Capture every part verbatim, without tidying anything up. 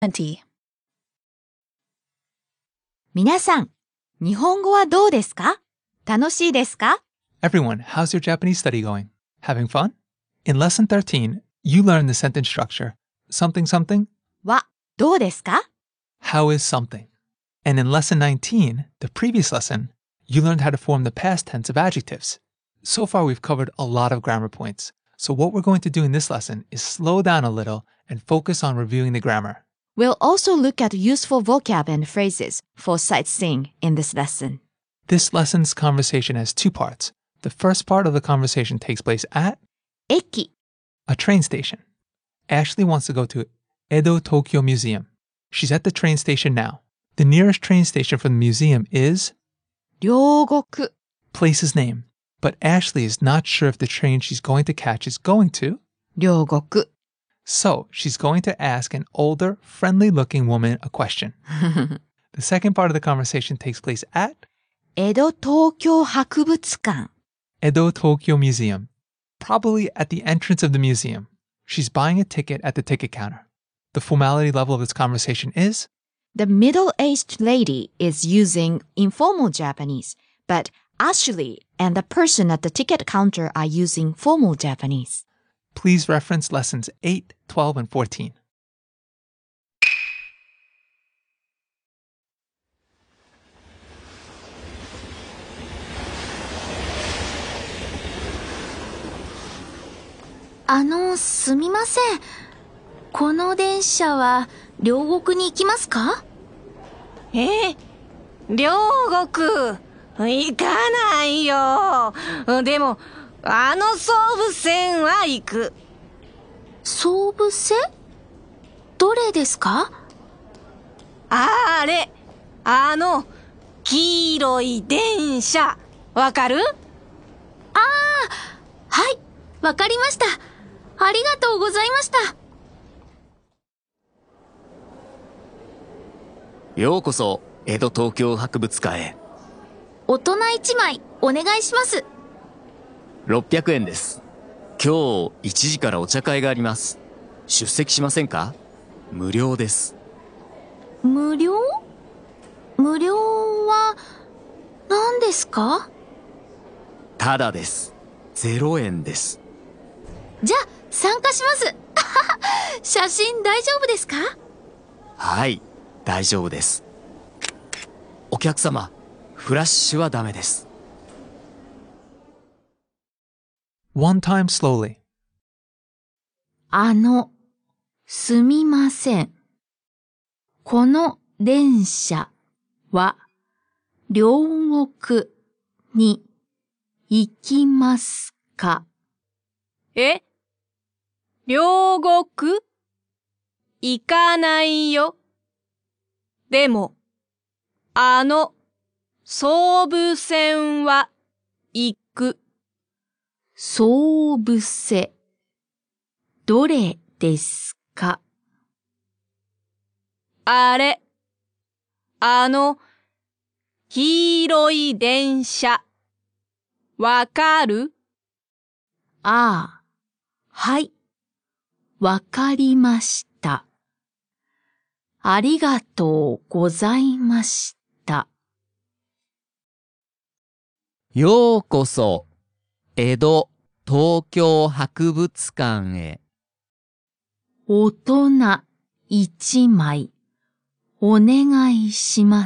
に皆さん、日本語はどうですか？楽しいですか？ Everyone, how's your Japanese study going? Having fun? In lesson thirteen, you learn the sentence structure, something something, はどうですか？ how is something. And in lesson nineteen, the previous lesson, you learned how to form the past tense of adjectives. So far, we've covered a lot of grammar points. So what we're going to do in this lesson is slow down a little and focus on reviewing the grammar. We'll also look at useful vocab and phrases for sightseeing in this lesson. This lesson's conversation has two parts. The first part of the conversation takes place at 駅 a train station. Ashley wants to go to Edo Tokyo Museum. She's at the train station now. The nearest train station from the museum is 両国 place's name. But Ashley is not sure if the train she's going to catch is going to. 両国 So she's going to ask an older, friendly-looking woman a question. The second part of the conversation takes place at 江戸東京博物館 Edo Tokyo Museum, probably at the entrance of the museum. She's buying a ticket at the ticket counter. The formality level of this conversation is The middle-aged lady is using informal Japanese, but Ashley and the person at the ticket counter are using formal Japanese. Please reference lessons eight, twelve, and fourteen. "あの、すみません。この電車は両国に行きますか?" え、両国行かないよ。でも、あの総武線は行く。 総武線?どれですか? あれ、あの、黄色い電車、わかる? ああ、はい、わかりました。ありがとうございました。 ようこそ、江戸東京博物館へ。 大人一枚、お願いします。 ろっぴゃくえんです。今日いちじからお茶会があります。出席しませんか？無料です。 無料?無料は何ですか? ただです。ゼロえんです。 じゃあ参加します。写真大丈夫ですか? はい、大丈夫です。お客様、フラッシュはダメです。 One time slowly. あの、すみません。この電車は両国に行きますか? え、両国行かないよ。でも、あの、総武線は行く。 総武線。どれですか? あれ、あの、黄色い電車、わかる? ああ、はい、わかりました。ありがとうございました。 ようこそ、江戸東京博物館へ。 大人一枚、お願いします。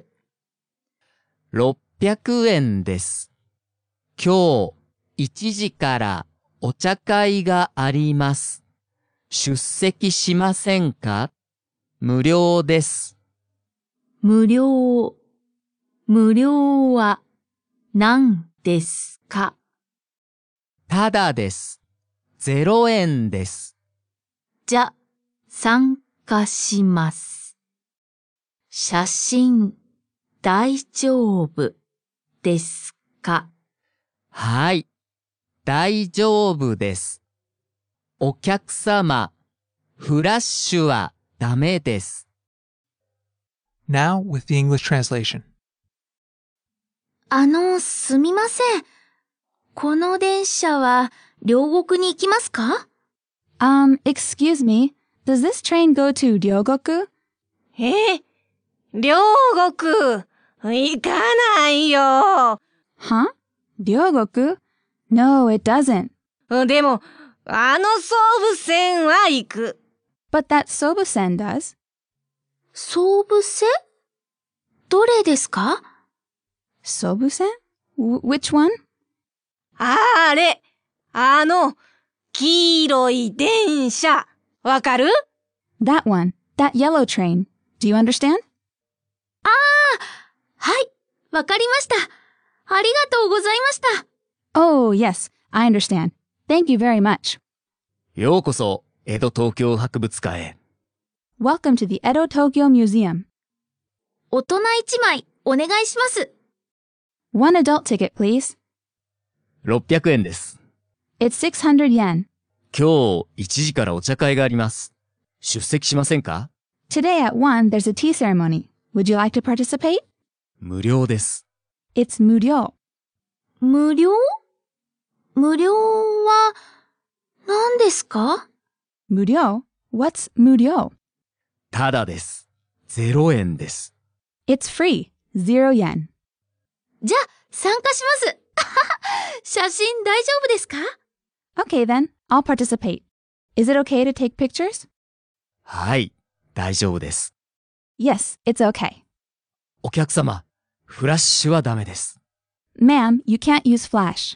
ろっぴゃくえんです。今日いちじからお茶会があります。出席しませんか？無料です。 無料、無料は何ですか? ただです。ゼロえんです。 じゃ、参加します。写真、大丈夫ですか? はい、大丈夫です。お客様、フラッシュはダメです。 Now with the English translation. あの、すみません。この電車は両国に行きますか? Um, excuse me, Does this train go to Ryogoku? え両国、行かないよ。 Huh? Ryogoku? No, it doesn't. でも、あの総武線は行く。 But that Sobusen does. 総武線？どれですか？ Sobusen? W- which one? あれ、あの、黄色い電車。わかる？ That one. That yellow train. Do you understand? はい、わかりました。ありがとうございました。 Oh, yes. I understand. Thank you very much. ようこそ、江戸東京博物館へ。 Welcome to the Edo Tokyo Museum. 大人一枚お願いします。 One adult ticket, please. ろっぴゃくえんです。 It's six hundred yen. 今日いちじからお茶会があります。出席しませんか？ Today at one, there's a tea ceremony. Would you like to participate? 無料です。 It's muryo. 無料？無料は何ですか？ Muryo? What's muryo? ただです。ゼロえんです。 It's free. Zero yen. じゃあ、参加します。写真大丈夫ですか？ Okay then, I'll participate. Is it okay to take pictures? はい、大丈夫です。 Yes, it's okay. お客様、フラッシュはダメです。 Ma'am, you can't use flash.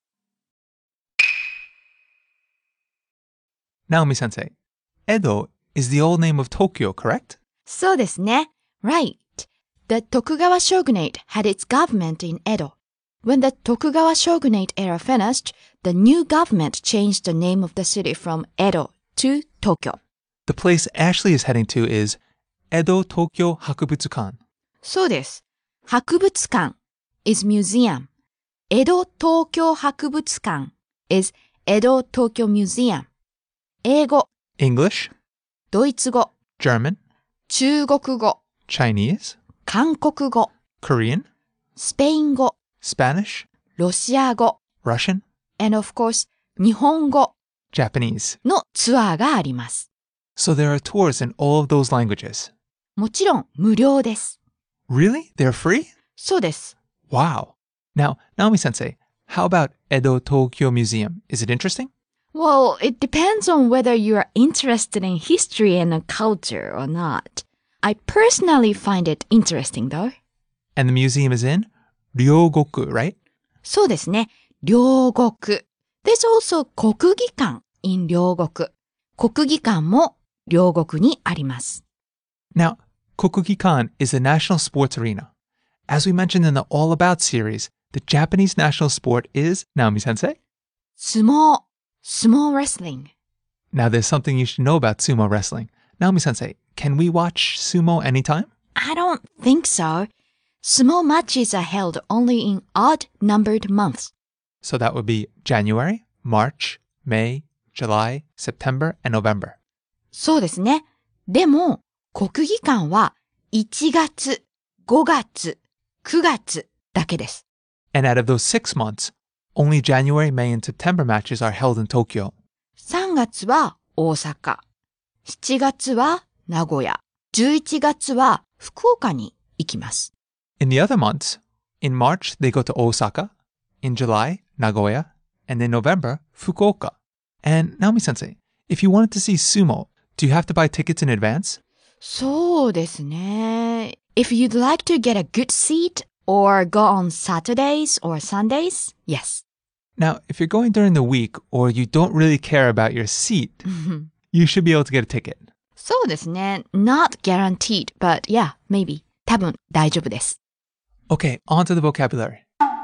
Naomi sensei, Edo is the old name of Tokyo, correct? そうですね。Right. The Tokugawa shogunate had its government in Edo. When the Tokugawa shogunate era finished, the new government changed the name of the city from Edo to Tokyo. The place Ashley is heading to is Edo Tokyo Hakubutsukan. そうです。博物館 is museum. Edo Tokyo 博物館 is Edo Tokyo Museum. 英語、 English, ドイツ語、 German, 中国語、 Chinese, 韓国語、 Korean, スペイン語、 Spanish, ロシア語、 Russian, and of course 日本語 Japanese. のツアーがあります。 So there are tours in all of those languages. もちろん無料です。 Really? They're free? そうです。 Wow. Now, Naomi sensei, how about Edo Tokyo Museum? Is it interesting? Well, it depends on whether you are interested in history and culture or not. I personally find it interesting though. And the museum is in Ryogoku, right? そうですね。両国。There's also 国技館 in 両国。国技館も両国にあります。 Now, Kokugikan is a national sports arena. As we mentioned in the All About series, the Japanese national sport is, Naomi sensei? 相撲。Sumo wrestling. Now there's something you should know about sumo wrestling. Naomi sensei, can we watch sumo anytime? I don't think so. Sumo matches are held only in odd-numbered months. So that would be January, March, May, July, September, and November. そうですね。でも、国技館はいちがつ、ごがつ、くがつだけです。 And out of those six months, only January, May, and September matches are held in Tokyo. さんがつは大阪。しちがつは名古屋。じゅういちがつは福岡に行きます。 In the other months, in March, they go to Osaka. In July, Nagoya. And in November, Fukuoka. And Naomi sensei, if you wanted to see sumo, do you have to buy tickets in advance? そうですね。If you'd like to get a good seat or go on Saturdays or Sundays, yes. Now, if you're going during the week or you don't really care about your seat, you should be able to get a ticket. そうですね。Not guaranteed, but yeah, maybe. 多分大丈夫です。 Okay, on to the vocabulary.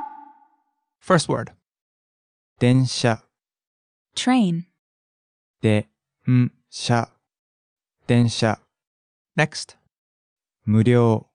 First word. 電車 Train. でんしゃ電車 Next. 無料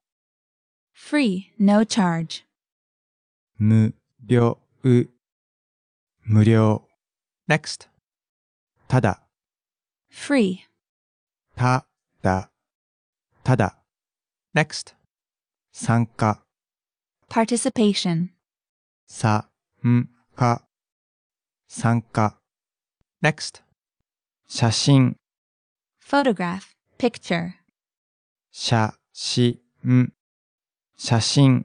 Free. No charge. 無料無料 Next. ただ Free. ただただ Next. 参加 Participation. さんか参加 Next. 写真 photograph, picture. 写真、写真。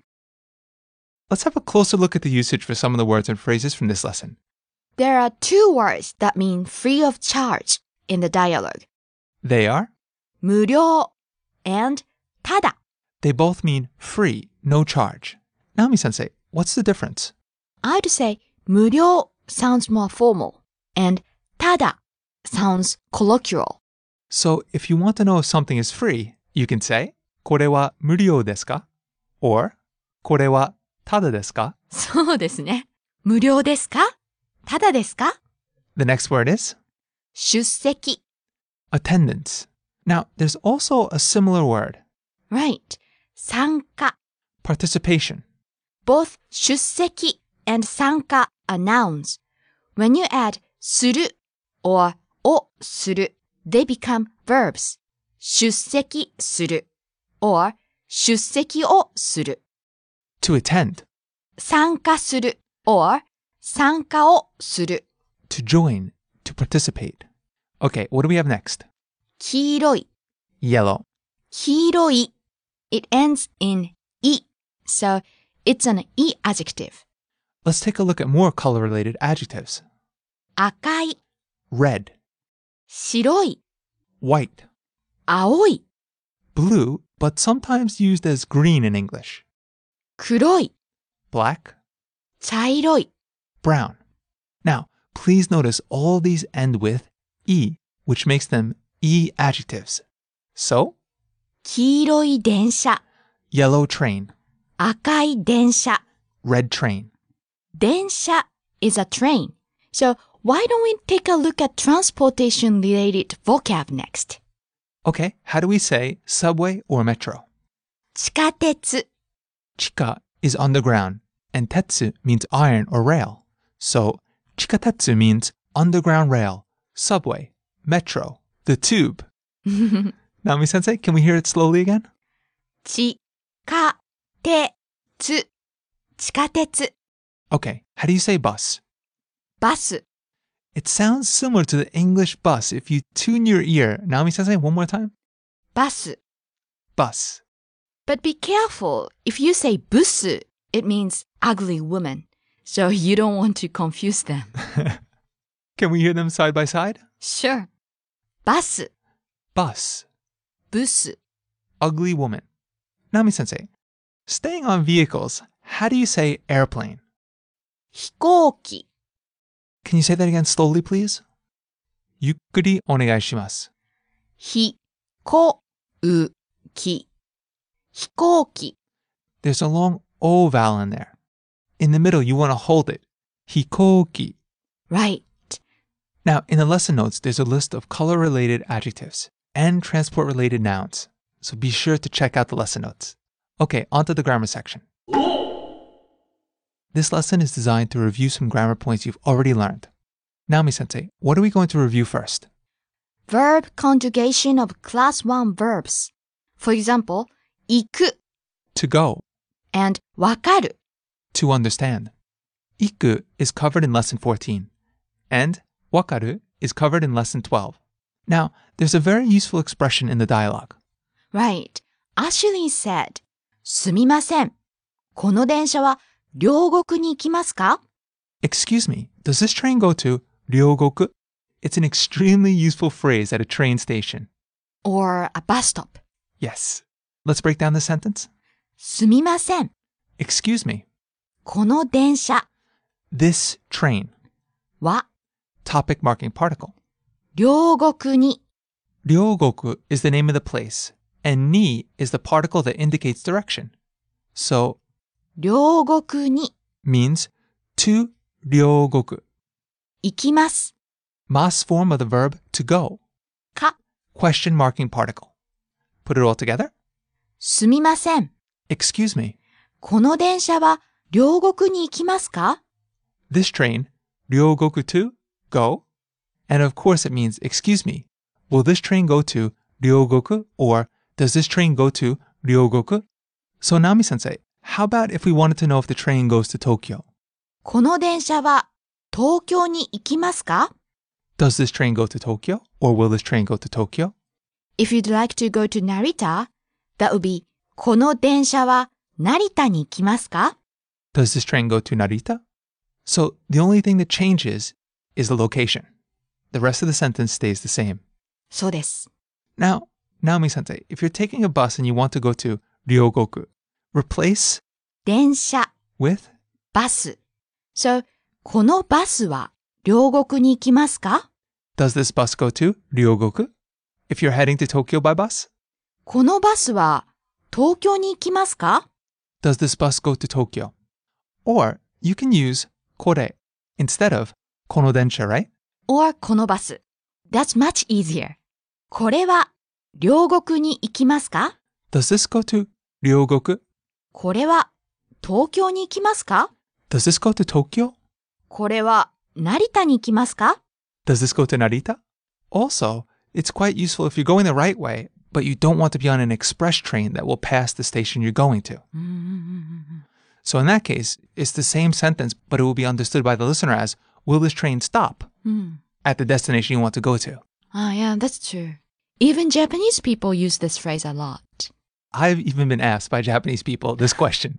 Let's have a closer look at the usage for some of the words and phrases from this lesson. There are two words that mean free of charge in the dialogue. They are, 無料 and ただ. they both mean free, no charge. Naomi-sensei, what's the difference? I'd say 無料 sounds more formal and ただ sounds colloquial. So if you want to know if something is free, you can say, これは無料ですか? Or, これはただですか? そうですね。無料ですか？ただですか？ The next word is 出席. attendance. Now, there's also a similar word, Right. 参加. participation. Both 出席 and 参加 are nouns. When you add する or をする, they become verbs. 出席する or 出席をする. To attend, 参加する or 参加をする. to join, to participate. Okay, what do we have next? 黄色い. Yellow. 黄色い. It ends in い. So it's an い adjective. Let's take a look at more color-related adjectives. 赤い. Red, 白い. white, 青い. blue, but sometimes used as green in English. 黒い. Black, 茶色い. brown. Now, please notice all these end with E, which makes them E adjectives. So, 黄色い電車. yellow train, 赤い電車. red train. 電車 is a train. So why don't we take a look at transportation related vocab next? Okay, how do we say subway or metro? 地下鉄. Chika is underground, and tetsu means iron or rail. So, chikatetsu means underground rail, subway, metro, the tube. Naomi-sensei, can we hear it slowly again? 地下鉄. 地下鉄. Okay, how do you say bus? バス. It sounds similar to the English bus if you tune your ear. Naomi-sensei, one more time. バス. Bus. But be careful. If you say ブス, it means ugly woman. So you don't want to confuse them. Can we hear them side by side? Sure. バス. Bus. ブス. Ugly woman. Naomi-sensei, staying on vehicles, how do you say airplane? 飛行機. Can you say that again slowly, please? ゆっくりお願いします. ひこうき. 飛行機. There's a long O vowel in there. In the middle, you want to hold it. Hikoki. Right. Now, in the lesson notes, there's a list of color-related adjectives and transport-related nouns. So be sure to check out the lesson notes. Okay, on to the grammar section. This lesson is designed to review some grammar points you've already learned. Naomi-sensei, what are we going to review first? Verb conjugation of class one verbs. For example, 行く To go, and わかる. to understand. Iku is covered in lesson fourteen, and wakaru is covered in lesson twelve. Now, there's a very useful expression in the dialogue. Right. Ashley said, すみません。この電車は両国に行きますか? Excuse me, does this train go to Ryogoku? It's an extremely useful phrase at a train station. Or a bus stop. Yes. Let's break down the sentence. すみません。 Excuse me, この電車 this train. は Topic marking particle. 両国に Ryogoku is the name of the place, and ni is the particle that indicates direction. So, 両国に means to Ryogoku. 行きます Mas form of the verb to go. か Question marking particle. Put it all together. すみません。 Excuse me, この電車は両国に行きますか? this train, Ryogoku to, go. And of course it means, excuse me, will this train go to Ryogoku, or does this train go to Ryogoku? So Naomi-sensei, how about if we wanted to know if the train goes to Tokyo? この電車は東京に行きますか? Does this train go to Tokyo, or will this train go to Tokyo? If you'd like to go to Narita, that would be この電車は成田に行きますか? Does this train go to Narita? So the only thing that changes is the location. The rest of the sentence stays the same. そうです。 Now, Naomi-sensei, if you're taking a bus and you want to go to Ryogoku, replace 電車 with バス So, このバスは両国に行きますか? Does this bus go to Ryogoku? If you're heading to Tokyo by bus? このバスは東京に行きますか? Does this bus go to Tokyo? Or you can use kore instead of この電車, right? Or このバス That's much easier. これは両国に行きますか? Does this go to Ryogoku? これは東京に行きますか? Does this go to Tokyo? これは成田に行きますか? Does this go to Narita? Also, it's quite useful if you're going the right way, but you don't want to be on an express train that will pass the station you're going to. So in that case, it's the same sentence, but it will be understood by the listener as, will this train stop at the destination you want to go to? Ah, yeah, that's true. Even Japanese people use this phrase a lot. I've even been asked by Japanese people this question.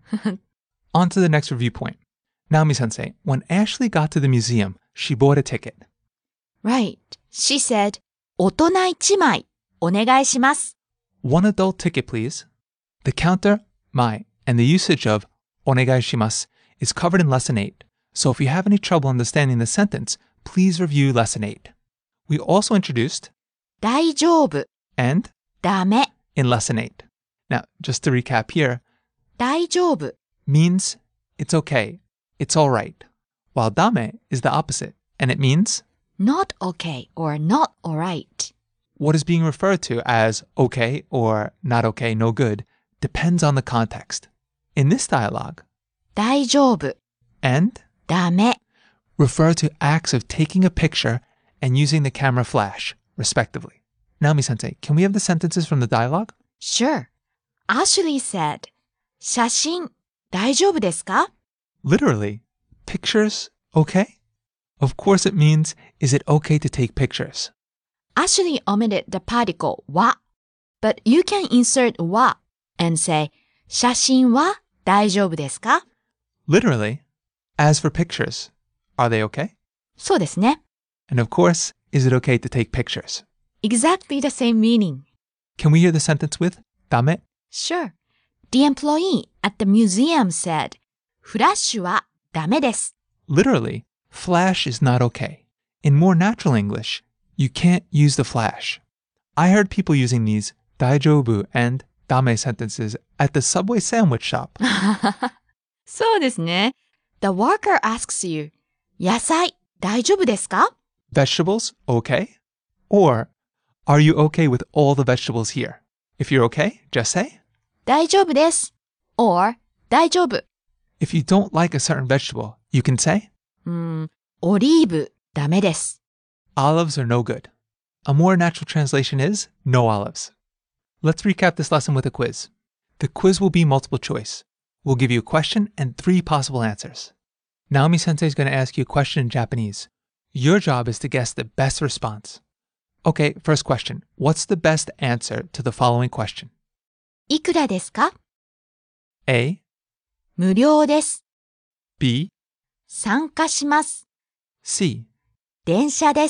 On to the next review point. Naomi-sensei, when Ashley got to the museum, she bought a ticket. Right. She said, 大人一枚お願いします. One adult ticket, please. The counter, mai, and the usage of お願いします is covered in Lesson eight. So if you have any trouble understanding the sentence, please review Lesson eight. We also introduced 大丈夫 and ダメ in Lesson eight. Now, just to recap here, 大丈夫 means it's okay, it's all right, while dame is the opposite, and it means not okay or not alright. what is being referred to as okay or not okay, no good, depends on the context. In this dialogue, 大丈夫 and ダメ refer to acts of taking a picture and using the camera flash, respectively. Naomi-sensei, can we have the sentences from the dialogue? Sure. Ashley said, 写真大丈夫ですか? Literally, pictures okay? Of course it means, is it okay to take pictures? Ashley omitted the particle は but you can insert は and say 写真は大丈夫ですか? Literally, as for pictures, are they okay? そうですね。 And of course, is it okay to take pictures? Exactly the same meaning. Can we hear the sentence with ダメ? Sure. The employee at the museum said, フラッシュはダメです。 Literally, flash is not okay. In more natural English, you can't use the flash. I heard people using these 大丈夫 and ダメ sentences at the Subway sandwich shop. そうですね。The worker asks you, 野菜大丈夫ですか? Vegetables, okay? Or, are you okay with all the vegetables here? If you're okay, just say. 大丈夫です or 大丈夫。 If you don't like a certain vegetable, you can say, うーん、オリーブダメです。 olives are no good. A more natural translation is no olives. Let's recap this lesson with a quiz. The quiz will be multiple choice. We'll give you a question and three possible answers. Naomi-sensei is going to ask you a question in Japanese. Your job is to guess the best response. Okay, first question. What's the best answer to the following question? いくらですか? A, 無料です。 B, 参加します。 C. 電車です。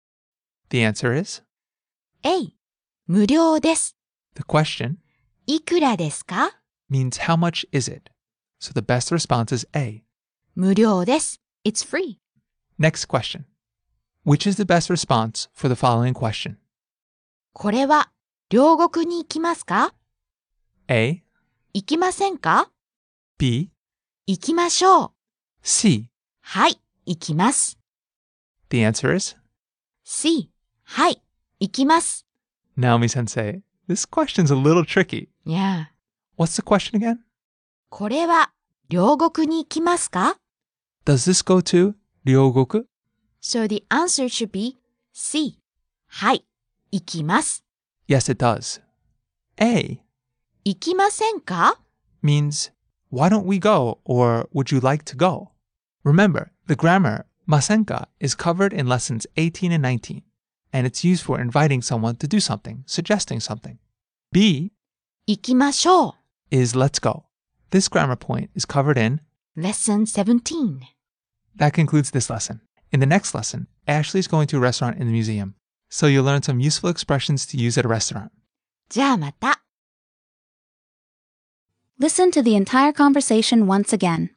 The answer is? A、無料です。 The question いくらですか? means how much is it? So the best response is A. 無料です。It's free. Next question. Which is the best response for the following question? これは両国に行きますか? A, 行きませんか? B, 行きましょう。 C. はい、行きます。 The answer is? C、はい、行きます。 Naomi-sensei, this question's a little tricky. Yeah. What's the question again? これは両国に行きますか? Does this go to Ryogoku? So the answer should be C. はい、行きます。 Yes, it does. A 行きませんか? means, why don't we go, or would you like to go? Remember, the grammar masenka is covered in lessons eighteen and nineteen. and it's used for inviting someone to do something, suggesting something. B 行きましょう is let's go. This grammar point is covered in. Lesson seventeen. That concludes this lesson. In the next lesson, Ashley is going to a restaurant in the museum, so you'll learn some useful expressions to use at a restaurant. じゃあまた。 Listen to the entire conversation once again.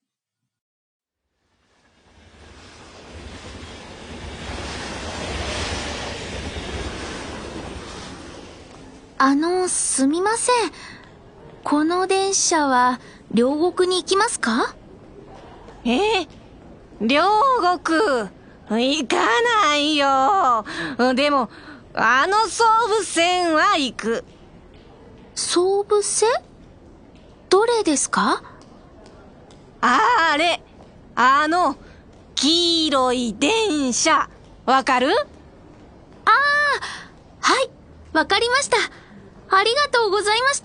あの、すみません。この電車は両国に行きますか？ え両国行かないよ。でも、あの総武線は行く。 総武線？どれですか？ あれ、あの、黄色い電車、わかる？ ああ、はい、わかりました。ありがとうございました。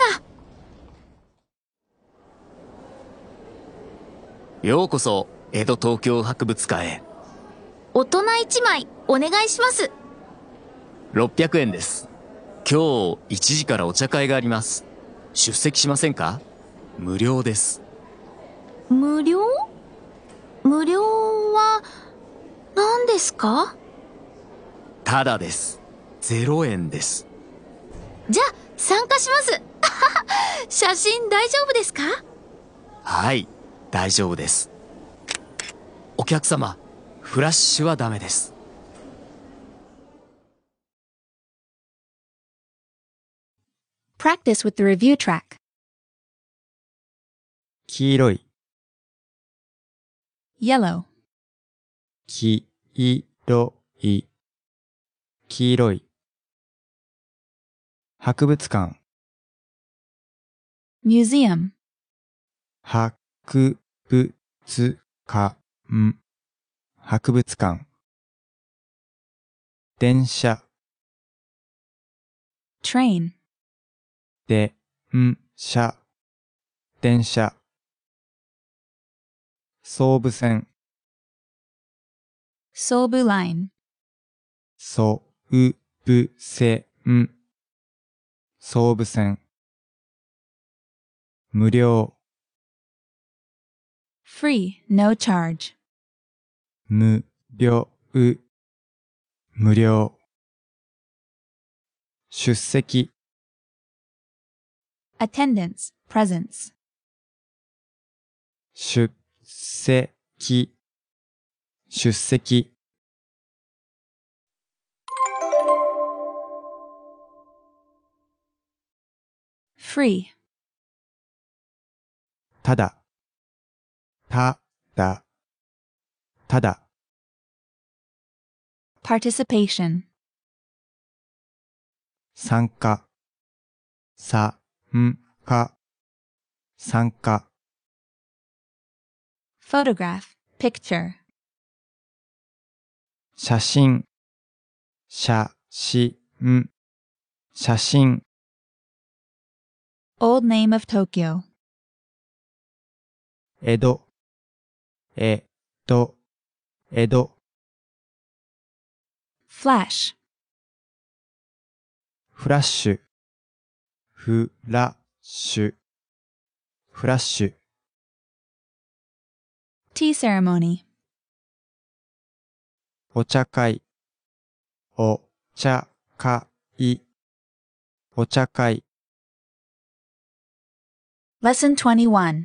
ようこそ、江戸東京博物館へ。 大人一枚、お願いします。 ろっぴゃくえんです。今日いちじからお茶会があります。出席しませんか？無料です。 無料？無料は何ですか？ ただです。ゼロえんです。 じゃあ参加します。写真大丈夫ですか？ はい、大丈夫です。お客様、フラッシュはダメです。 Practice with the review track. 黄色い、 Yellow. 黄色い、黄色い。博物館、 Museum. 博物館、博物館。電車、 Train. 電車、電車。総武線、 Sobu Line. 総武線、総武線。無料、 Free, no charge. 無料、無料。出席、 Attendance, presence. 出席、出席。 Free. ただ、ただ、ただ。 Participation. 参加、参加、参加。 Photograph, picture. 写真、写真、写真。 Old name of Tokyo. 江戸、江戸、江戸。 Flash. フラッシュ、フラッシュ、フラッシュ。 Tea ceremony. お茶会、お茶会、お茶会。 Lesson twenty-one.